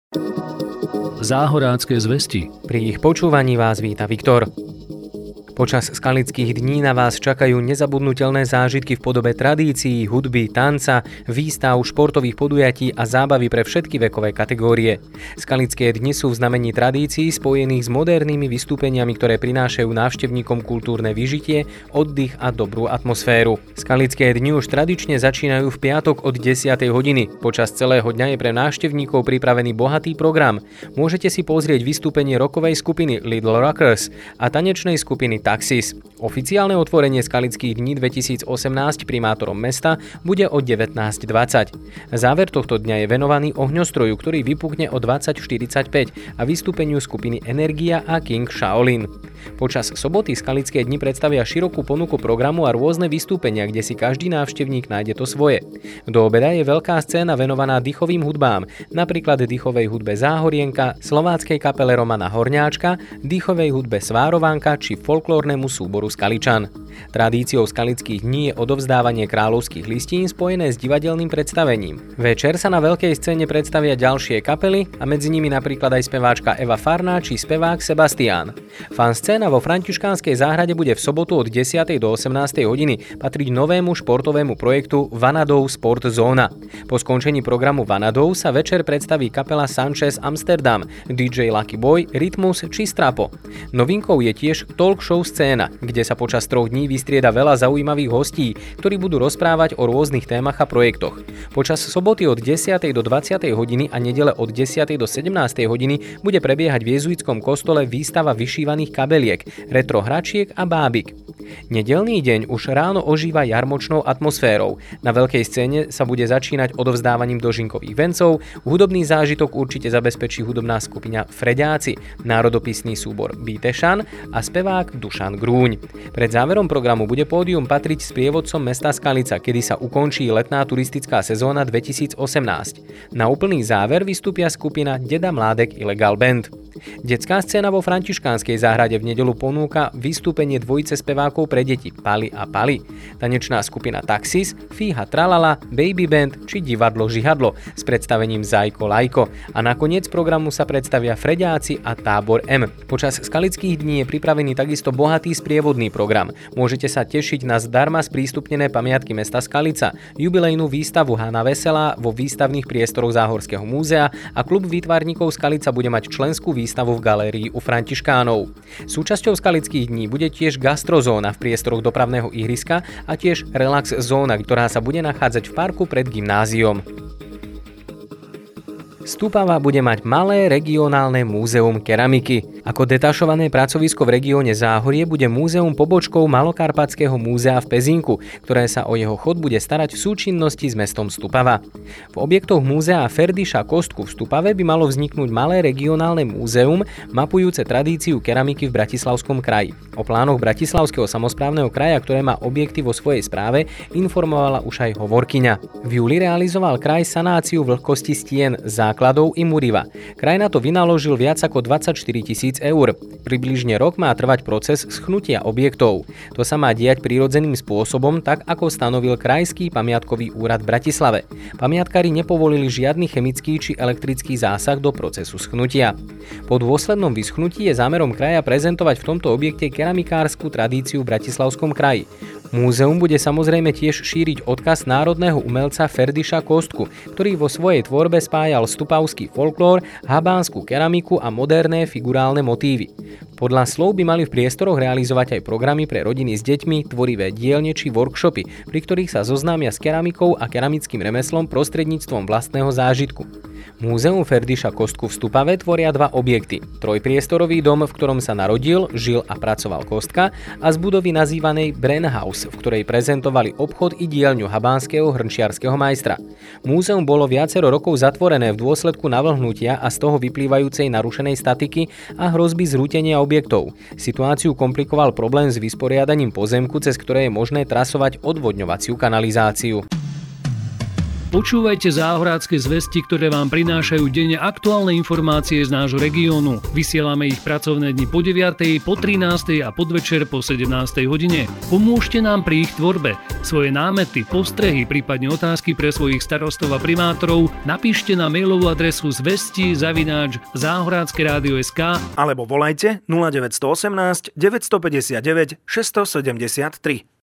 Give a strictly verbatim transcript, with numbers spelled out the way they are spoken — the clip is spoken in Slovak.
Záhorácké zvesti. Pri ich počúvaní vás víta Viktor. Počas skalických dní na vás čakajú nezabudnutelné zážitky v podobe tradícií, hudby, tanca, výstav, športových podujatí a zábavy pre všetky vekové kategórie. Skalické dni sú v znamení tradícií spojených s modernými vystúpeniami, ktoré prinášajú návštevníkom kultúrne vyžitie, oddych a dobrú atmosféru. Skalické dni už tradične začínajú v piatok od desiatej hodiny. Počas celého dňa je pre návštevníkov pripravený bohatý program. Môžete si pozrieť vystúpenie rockovej skupiny Little Rockers a tanečnej skupiny Taxis. Oficiálne otvorenie skalických dní dvetisícosemnásť primátorom mesta bude o devätnásť dvadsať. Záver tohto dňa je venovaný ohňostroju, ktorý vypukne o dvadsať štyridsaťpäť a vystúpeniu skupiny Energia a King Shaolin. Počas soboty skalické dni predstavia širokú ponuku programu a rôzne vystúpenia, kde si každý návštevník nájde to svoje. Do obeda je veľká scéna venovaná dýchovým hudbám, napríklad dýchovej hudbe Záhorienka, slováckej kapele Romana Horňáčka, dýchovej hudbe Svárovánka či folklórnemu súboru Skaličan. Tradíciou skalických dní je odovzdávanie kráľovských listín spojené s divadelným predstavením. Večer sa na veľkej scéne predstavia ďalšie kapely a medzi nimi napríklad aj speváčka Eva Farná či spevák Sebastián. Fanscéna vo Františkánskej záhrade bude v sobotu od desiatej do osemnástej hodiny patriť novému športovému projektu Vanadov Sport Zóna. Po skončení programu Vanadov sa večer predstaví kapela Sanchez Amsterdam, dý džej Lucky Boy, Rytmus či Strapo. Novinkou je tiež talk show scéna, kde sa počas troch dní vystrieda veľa zaujímavých hostí, ktorí budú rozprávať o rôznych témach a projektoch. Počas soboty od desiatej do dvadsiatej hodiny a nedele od desiatej do sedemnástej hodiny bude prebiehať v jezuitskom kostole výstava vyšívaných kabeliek, retro hračiek a bábik. Nedeľný deň už ráno ožíva jarmočnou atmosférou. Na veľkej scéne sa bude začínať odovzdávaním dožinkových vencov, hudobný zážitok určite zabezpečí hudobná skupina Freďáci, národopisný súbor Bítešan a spevák Dušan Grúň. Pred záverom programu bude pódium patriť sprievodcom mesta Skalica, kedy sa ukončí letná turistická sezóna dvetisícosemnásť. Na úplný záver vystúpia skupina Deda Mládek Illegal Band. Detská scéna vo Františkánskej záhrade v nedeľu ponúka vystúpenie dvojice spevákov pre deti Pali a Pali, tanečná skupina Taxis, Fíha Tralala, Baby Band či divadlo Žihadlo s predstavením Zajko Lajko a nakoniec programu sa predstavia Freďáci a Tábor M. Počas skalických dní je pripravený takisto bohatý sprievodný program. Môžete sa tešiť na zdarma sprístupnené pamiatky mesta Skalica, jubilejnú výstavu Hana Veselá vo výstavných priestoroch Záhorského múzea a klub výtvarníkov Skalica bude mať členskú výstavu v galérii u Františkánov. Súčasťou skalických dní bude tiež gastrozóna v priestoroch dopravného ihriska a tiež relax zóna, ktorá sa bude nachádzať v parku pred gymnáziom. Stupava bude mať malé regionálne múzeum keramiky. Ako detašované pracovisko v regióne Záhorie bude múzeum pobočkou Malokarpatského múzea v Pezinku, ktoré sa o jeho chod bude starať v súčinnosti s mestom Stupava. V objektoch múzea Ferdiša Kostku v Stupave by malo vzniknúť malé regionálne múzeum mapujúce tradíciu keramiky v Bratislavskom kraji. O plánoch Bratislavského samosprávneho kraja, ktoré má objekty vo svojej správe, informovala už aj hovorkyňa. V júli realizoval kraj sanáciu vlhkosti stien, základov i muriva. Kraj na to vynaložil viac ako dvadsaťštyri tisíc eur. Približne rok má trvať proces schnutia objektov. To sa má diať prirodzeným spôsobom, tak ako stanovil Krajský pamiatkový úrad v Bratislave. Pamiatkári nepovolili žiadny chemický či elektrický zásah do procesu schnutia. Po dôslednom vyschnutí je zámerom kraja prezentovať v tomto objekte keramikársku tradíciu v Bratislavskom kraji. Múzeum bude samozrejme tiež šíriť odkaz národného umelca Ferdiša Kostku, ktorý vo svojej tvorbe spájal stupavský folklór, habánsku keramiku a moderné figurálne motívy. Podľa slov by mali v priestoroch realizovať aj programy pre rodiny s deťmi, tvorivé dielne či workshopy, pri ktorých sa zoznámia s keramikou a keramickým remeslom prostredníctvom vlastného zážitku. Múzeum Ferdiša Kostku v Stupave tvoria dva objekty. Trojpriestorový dom, v ktorom sa narodil, žil a pracoval Kostka, a z budovy nazývanej Brennhaus, v ktorej prezentovali obchod i dielňu habánskeho hrnčiarskeho majstra. Múzeum bolo viacero rokov zatvorené v dôsledku navlhnutia a z toho vyplývajúcej narušenej statiky a hrozby zrútenia objektov. Situáciu komplikoval problém s vysporiadaním pozemku, cez ktoré je možné trasovať odvodňovaciu kanalizáciu. Počúvajte Záhorácke zvesti, ktoré vám prinášajú denne aktuálne informácie z nášho regiónu. Vysielame ich pracovné dni po deviatej, po trinástej a podvečer po sedemnástej hodine. Pomôžte nám pri ich tvorbe. Svoje námety, postrehy, prípadne otázky pre svojich starostov a primátorov napíšte na mailovú adresu zvesti zavináč záhorácke rádio bodka es ká alebo volajte nula deväť jedna osem deväť päť deväť šesť sedem tri.